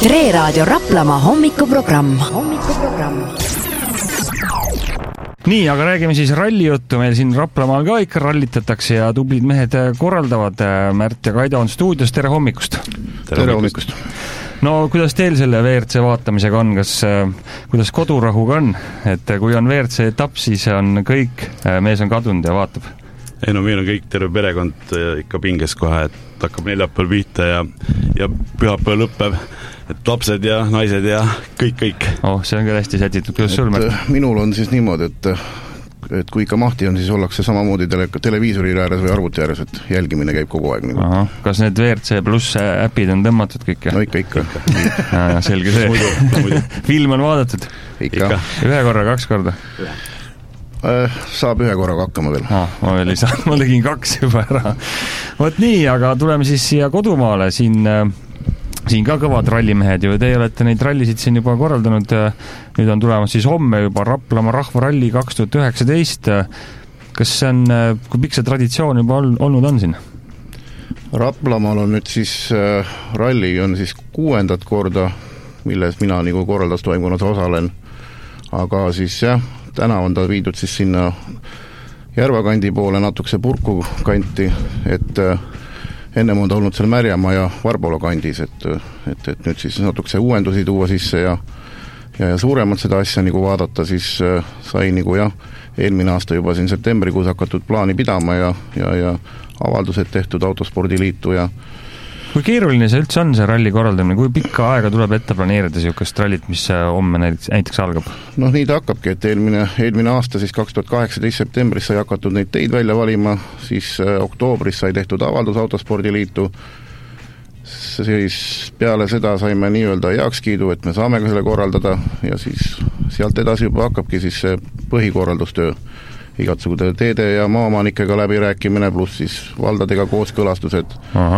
Tre Raadio Raplamaa hommikuprogramm. Nii, aga räägime siis rallijuttu. Meil siin Raplamaal ka ikka rallitatakse ja tublid mehed korraldavad. Märt ja Kaido on stuudios. Tere hommikust! Tere hommikust! No, kuidas teil selle WRC vaatamisega on? Kuidas kodurahuga on? Et kui on WRC etapp, siis on kõik, mees on kadunud ja vaatab. Ei no, meil on kõik terve perekond ikka pinges kohe, et hakkab neljapäeval pihta ja pühapäeval lõpeb. Et lapsed ja naised ja kõik. See on küll hästi sätitud. Kuidas sul, Märt? Minul on siis niimoodi, et kui ikka mahti on, siis ollakse samamoodi televiisori ääres või arvuti ääres, et jälgimine käib kogu aeg. Aha. Kas need WRC pluss äpid on tõmmatud kõik? No ikka. Selge see. Muidu. Film on vaadatud? Ikka. Ühe korra, 2 korda? Saab ühe korraga hakkama veel. Ma veel ei saa, ma tegin 2 juba ära. Võt nii, aga tuleme siis siia kodumaale. Siin ka kõvad rallimehed ju, teie olete neid rallisid siin juba korraldanud, nüüd on tulemas siis homme juba Raplamaa rahvaralli 2019. Kas see on, kui pikk see traditsioon juba olnud on siin? Raplamaal on nüüd siis ralli on siis 6. korda, milles mina nagu korraldastoimkunas osalen, aga siis jah, täna on ta viidud siis sinna Järvakandi poole natukese Purku kanti, et ennem on ta olnud seal Märjamaa ja Varbola kandis, et nüüd siis natukese uuendusi tuua sisse ja suuremalt seda asja nagu vaadata, siis sai nagu eelmine aasta juba siin septembrikuus hakatud plaani pidama ja avaldused tehtud Autospordiliitu ja kui keeruline see üldse on, see ralli korraldamine? Kui pikka aega tuleb ette planeerida niisugust rallit, mis homme näiteks algab? Nii ta hakkabki, et eelmine aasta siis 2018 septembris sai hakatud neid teid välja valima, siis oktoobris sai tehtud avaldus Autospordiliitu, siis peale seda saime nii-öelda heakskiidu, et me saame ka selle korraldada ja siis sealt edasi juba hakkabki siis see põhikorraldustöö. Igatsugude teede ja maaomanikega läbirääkimine, pluss siis valdadega kooskõlastused,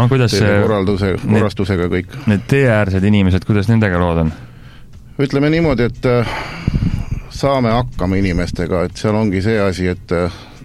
korrastusega kõik. Need teeäärsed inimesed, kuidas nendega lood on? Ütleme niimoodi, et saame hakkama inimestega, et seal ongi see asi, et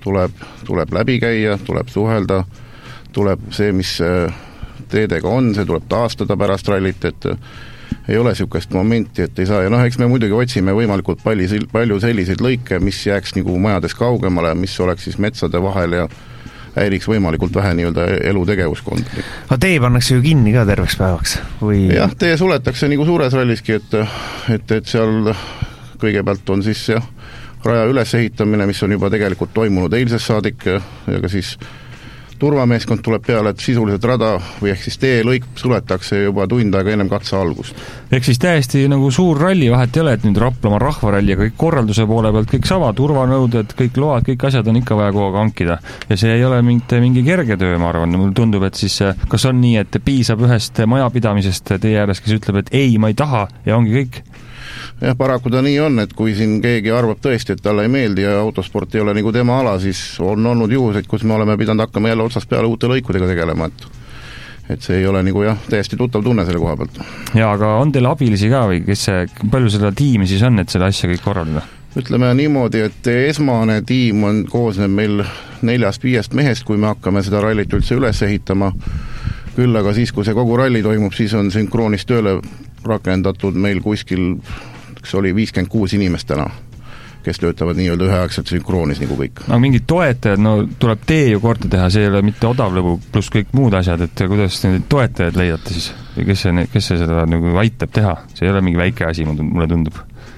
tuleb läbi käia, tuleb suhelda, tuleb see, mis teedega on, see tuleb taastada pärast rallit, et ei ole niisugust momenti, et ei saa. Ja eks me muidugi otsime võimalikult palju selliseid lõike, mis jääks nagu majades kaugemale, mis oleks siis metsade vahel ja häiriks võimalikult vähe nii-öelda elutegevuskond. Tee pannakse ju kinni ka terveks päevaks? Jah, tee suletakse nagu suures ralliski, et seal kõigepealt on siis raja ülesehitamine, mis on juba tegelikult toimunud eilses saadik ja ka siis turvameeskond tuleb peale, et sisuliselt rada või ehk siis teelõik suletakse juba tund aega ennem katse algust. Ehk siis täiesti nagu suur ralli, vahet ei ole, et nüüd Raplamaa rahvaralli ja kõik korralduse poole pealt kõik sama, turvanõuded, kõik load, kõik asjad on ikka vaja kogu aeg hankida. Ja see ei ole mingi kerge töö, ma arvan. Mulle tundub, et siis kas on nii, et piisab ühest majapidamisest teie ääres, kes ütleb, et ei, ma ei taha ja ongi kõik? Jah, paraku ta nii on, et kui siin keegi arvab tõesti, et talle ei meeldi ja autosport ei ole nagu tema ala, siis on olnud juhuseid, kus me oleme pidanud hakkama jälle otsast peale uute lõikudega tegelema, et see ei ole nagu täiesti tuttav tunne selle koha pealt. Ja aga on teil abilisi ka või palju seda tiimi siis on, et selle asja kõik korraldada? Ütleme niimoodi, et esmane tiim koosneb meil 4-5 mehest, kui me hakkame seda rallit üldse üles ehitama. Küll aga siis, kui see kogu ralli toimub, siis on sünkroonis tööle rakendatud meil kuskil oli 56 inimest täna, kes töötavad nii-öelda üheaegselt sünkroonis nagu kõik. Aga mingid toetajad, tuleb tee ju korda teha, see ei ole mitte odavlõbu pluss kõik muud asjad, et kuidas need toetajad leidate siis? Kes see seda nagu aitab teha? See ei ole mingi väike asi, mulle tundub.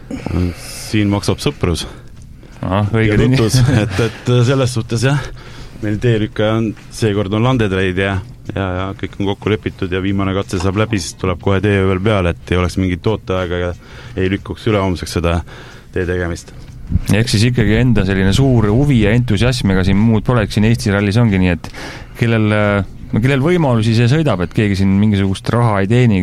Siin maksab sõprus. Õige tutus, et selles suhtes meil teerükka seekord on landetreid ja kõik on kokku lepitud ja viimane katse saab läbi, siis tuleb kohe tee veel peale, et ei oleks mingit tooteaega ja ei lükkuks ülehommseks seda tee tegemist. Ehk siis ikkagi enda selline suur huvi ja entusiasm, ega siin muud poleks, siin Eesti rallis ongi nii, et kellel võimalusi see sõidab, et keegi siin mingisugust raha ei teeni,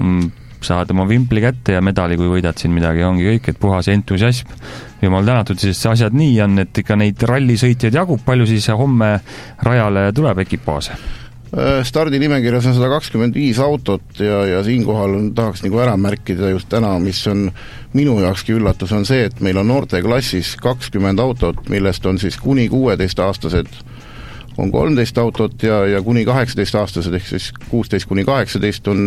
saad oma vimpli kätte ja medali, kui võidad siin midagi, ongi kõik, et puhas entusiasm. Jumal tänatud, siis asjad nii on, et ikka neid rallisõitjaid jagub, palju siis homme rajale tuleb ekipaase? Stardinimekirjas on 125 autot ja siinkohal tahaks nagu ära märkida just täna, mis on minu jaokski üllatus, on see, et meil on noorte klassis 20 autot, millest on siis kuni 16-aastased on 13 autot ja kuni 18-aastased ehk siis 16 kuni 18 on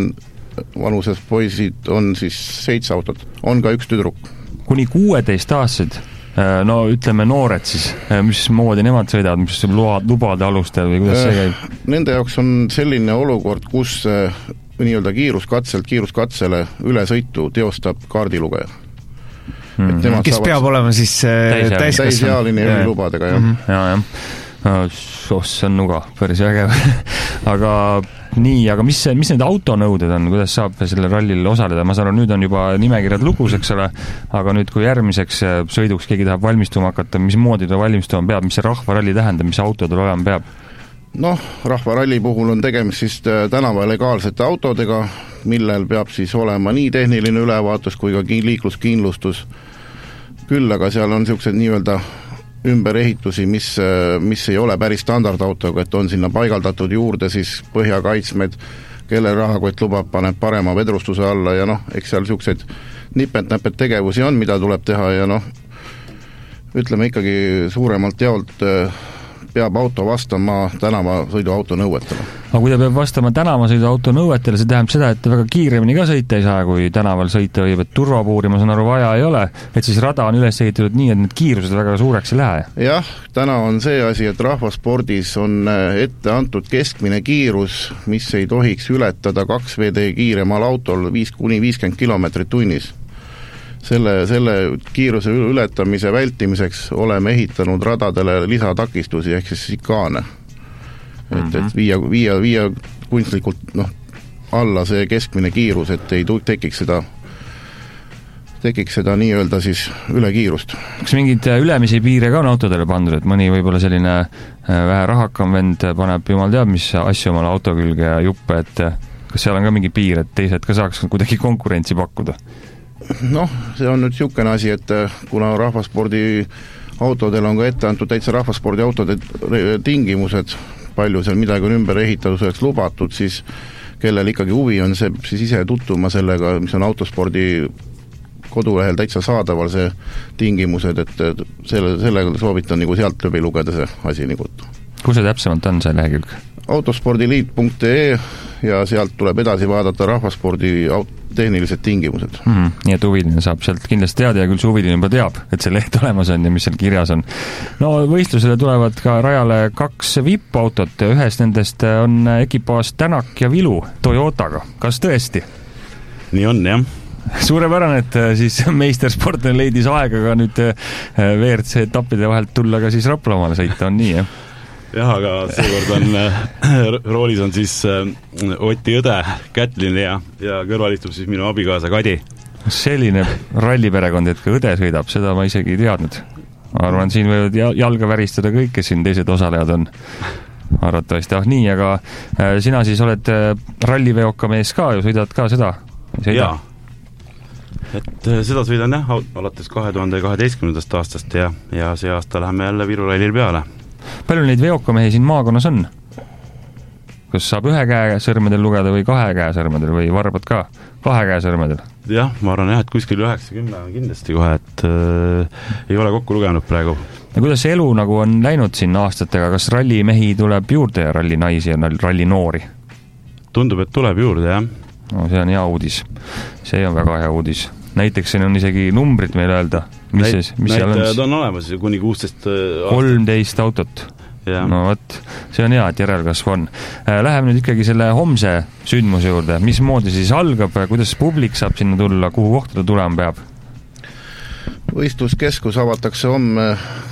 vanuses poisid on siis 7 autot, on ka üks tüdruk. Kuni 16-aastased, no ütleme noored siis, mis moodi nemad sõidavad, mis lubade alustel või kuidas see käib? Nende jaoks on selline olukord, kus nii-öelda kiiruskatsele ülesõitu teostab kaardilugeja. Kes peab olema siis täisealine lubadega, jah. See on nuga, päris vägev. aga mis need autonõuded on, kuidas saab selle rallil osaleda? Ma saan aru, nüüd on juba nimekirjad lugus, eks ole, aga nüüd, kui järgmiseks sõiduks keegi tahab valmistuma hakata, mis moodi ta valmistuma peab, mis see rahvaralli tähendab, mis auto tal olema peab? Noh, rahvaralli puhul on tegemist siis tänava legaalsete autodega, millel peab siis olema nii tehniline ülevaatus kui ka liikluskindlustus. Küll, aga seal on niisugused nii-öelda ümberehitusi, mis ei ole päris standardautoga, et on sinna paigaldatud juurde siis põhjakaitsmed, kelle rahakott lubab, paneb parema vedrustuse alla ja noh, eks seal niisugused nipet-näpet tegevusi on, mida tuleb teha ja noh, ütleme ikkagi suuremalt jaolt peab auto vastama tänavasõiduauto nõuetele. Aga kui ta peab vastama tänavasõiduauto nõuetele, see tähendab seda, et väga kiiremini ka sõita ei saa, kui tänaval sõita võib, et turvapuuri, ma saan aru, vaja ei ole, et siis rada on üles ehitatud nii, et need kiirused väga suureks ei lähe. Jah, täna on see asi, et rahvaspordis on ette antud keskmine kiirus, mis ei tohiks ületada 2 VD kiiremal autol 5-50 kilomeetrit tunnis. Selle kiiruse ületamise vältimiseks oleme ehitanud radadele lisatakistusi ehk siis sikaane. Et viia kunstlikult alla see keskmine kiirus, et ei tekiks seda nii-öelda siis ülekiirust. Kas mingid ülemisi piire ka on autodele pandud, et mõni võib-olla selline vähe rahakam vend paneb jumal teab, mis asju omale auto külge ja juppe, et kas seal on ka mingi piir, et teised ka saaks kuidagi konkurentsi pakkuda? Noh, see on nüüd niisugune asi, et kuna rahvaspordi autodel on ka ette antud täitsa rahvaspordi autode tingimused, palju seal midagi on ümber ehitatuseks lubatud, siis kellel ikkagi huvi on see siis ise tutvuma sellega, mis on autospordi kodulehel täitsa saadaval see tingimused, et sellega soovitan nagu sealt läbi lugeda see asi nagu. Kus see täpsemalt on see lehekülg? autospordiliit.ee ja sealt tuleb edasi vaadata rahvaspordi tehnilised tingimused. Nii et huviline saab sealt kindlasti teada ja küll see huviline juba teab, et see leht olemas on ja mis seal kirjas on. No võistlusele tulevad ka rajale 2 VIP-autot ja ühes nendest on ekipaas Tänak ja Vilu Toyotaga. Kas tõesti? Nii on, jah. Suurepärane, et siis meistersportne leidis aega ka nüüd WRC etappide vahelt tulla ka siis Raplamaale sõita, on nii, jah? Jah, aga seekord on roolis on siis Oti õde Kätlin ja kõrval istub siis minu abikaasa Kadi. Selline ralliperekond, et ka õde sõidab, seda ma isegi ei teadnud. Ma arvan, siin võivad jalga väristada kõik, kes siin teised osalejad on. Arvatavasti, nii, aga sina siis oled ralliveoka mees ka ju, sõidad ka seda? Jaa, et seda sõidan jah, alates 2012. aastast ja see aasta läheme jälle Viru rallil peale. Palju neid veokamehi siin maakonnas on? Kas saab 1 käe sõrmedel lugeda või 2 käe sõrmedel või varbad ka 2 käe sõrmedel? Jah, ma arvan jah, et kuskil 90 on kindlasti kohe, et ei ole kokku lugenud praegu. Ja kuidas see elu nagu on läinud siin aastatega? Kas rallimehi tuleb juurde ja rallinaisi ja rallinoori? Tundub, et tuleb juurde, jah. No, see on hea uudis. See on väga hea uudis. Näiteks siin on isegi numbrid meil öelda. Näitajad on olemas kuni 16 13 autot. Ja. No võt, see on hea, et järelkasv on. Läheme nüüd ikkagi selle homse sündmuse juurde. Mis moodi siis algab, kuidas publik saab sinna tulla, kuhu kohta ta tulema peab? Võistluskeskus avatakse homme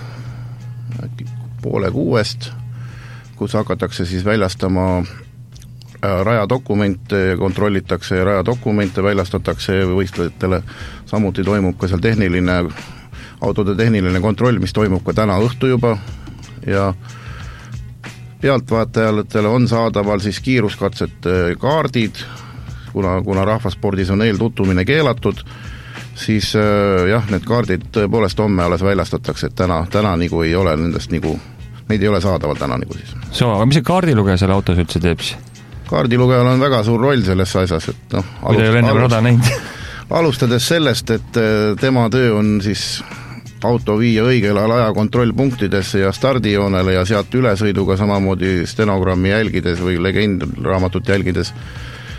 5:30, kus hakatakse siis väljastama rajadokumente, kontrollitakse ja rajadokumente väljastatakse võistlejatele. Samuti toimub ka seal autode tehniline kontroll, mis toimub ka täna õhtu juba ja pealtvaatajatele on saadaval siis kiiruskatsete kaardid, kuna rahvaspordis on eeltutvumine keelatud, siis jah, need kaardid tõepoolest homme alles väljastatakse, et täna nagu ei ole nendest neid ei ole saadaval täna nagu siis. Aga mis see kaardilugeja selle autos üldse teeb siis? Kaardilugejal on väga suur roll selles asjas, et kui ta ei ole enne rada näinud. Alustades sellest, et tema töö on siis auto viia õigel aja kontrollpunktidesse ja stardijoonele ja sealt ülesõiduga samamoodi stenogrammi jälgides või legendraamatut jälgides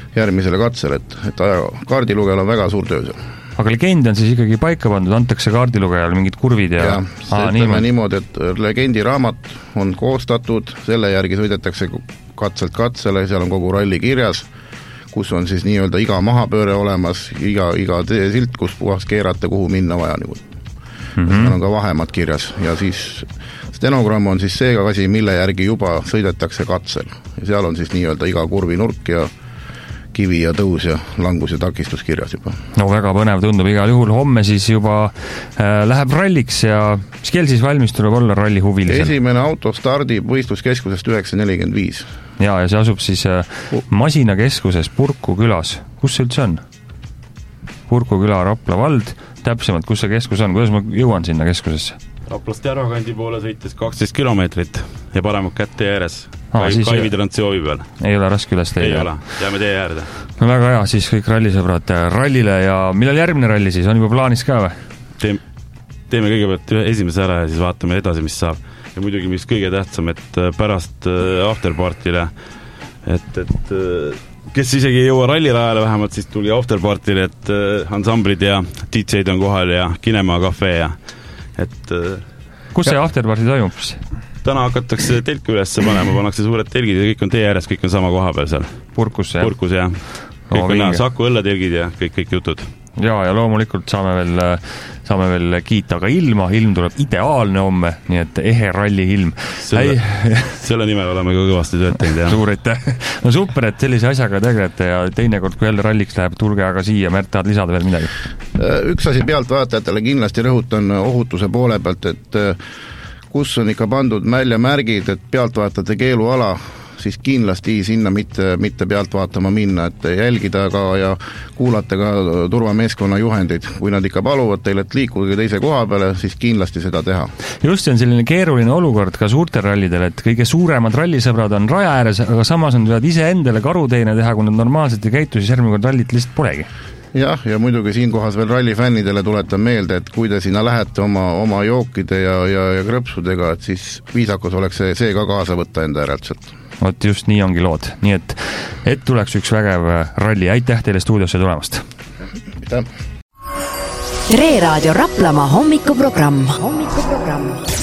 järgmisele katsele, et kaardilugejal on väga suur töö seal. Aga legend on siis ikkagi paika pandud, antakse kaardilugejal mingid kurvid ja ütleme niimoodi, et legendi raamat on koostatud, selle järgi sõidetakse katselt katsele, seal on kogu ralli kirjas, kus on siis nii-öelda iga mahapööre olemas, iga silt, kus puhas keerata, kuhu minna vaja. Seal on ka vahemad kirjas ja siis stenogramm on siis see asi, mille järgi juba sõidetakse katsel. Ja seal on siis nii-öelda iga kurvi nurk ja kivi ja tõus ja langus ja takistus kirjas juba. No väga põnev tundub igal juhul. Homme siis juba läheb ralliks ja mis kell siis valmis tuleb olla ralli huvilisel? Esimene auto stardib võistluskeskusest 9.45. Ja see asub siis Masinakeskuses Purku külas. Kus see üldse on? Purku küla, Rapla vald. Täpsemalt, kus see keskus on? Kuidas ma jõuan sinna keskusesse? Raplast Järvakandi poole sõites 12 kilomeetrit ja paremalt kätte ääres. Kaivitrantsiovi peal. Ei ole raske üles leida. Ei ole, jääme tee äärde. No väga hea, siis kõik rallisõbrad rallile ja millal järgmine ralli siis? On juba plaanis ka või? Teeme kõigepealt esimese ära ja siis vaatame edasi, mis saab. Ja muidugi, mis kõige tähtsam, et pärast afterpartile, et kes isegi ei jõua rallirajale vähemalt, siis tuli afterpartile, et ansamblid ja DJ-d on kohal ja Kinema Cafe ja kus see afterparty toimub? Täna hakatakse telki üles panema, pannakse suured telgid ja kõik on tee ääres, kõik on sama koha peal seal. Purkus, jah? Purkus, jah. Kõik on Saku õlletelgid ja kõik jutud. Ja loomulikult saame veel kiita, aga ilm tuleb ideaalne homme, nii et ehe ralli ilm. Selle nimel oleme ka kõvasti tööd teinud, jah. Suur aitäh. No super, et sellise asjaga tegelete ja teinekord, kui jälle ralliks läheb, tulge aga siia. Märt, tahad lisada veel midagi? Üks asi pealtvaatajatele kindlasti rõhutan ohutuse poole pealt, et kus on ikka pandud väljamärgid, et pealtvaatajate keeluala, siis kindlasti sinna mitte pealt vaatama minna, et jälgida ka ja kuulata ka turvameeskonna juhendeid. Kui nad ikka paluvad teile, et liikuge teise koha peale, siis kindlasti seda teha. Just see on selline keeruline olukord ka suurtel rallidel, et kõige suuremad rallisõbrad on raja ääres, aga samas on võivad ise endale karuteene teha, kui nad normaalselt ei käitu, siis järgmine kord rallit lihtsalt polegi. Jah, ja muidugi siinkohas veel rallifännidele tuletan meelde, et kui te sinna lähete oma jookide ja krõpsudega, et siis viisakus oleks see ka kaasa võtta enda järelt sealt. Vot just nii ongi lood. Nii et tuleks üks vägev ralli. Aitäh teile stuudiosse tulemast. Aitäh. Tre Raadio Raplamaa hommikuprogramm.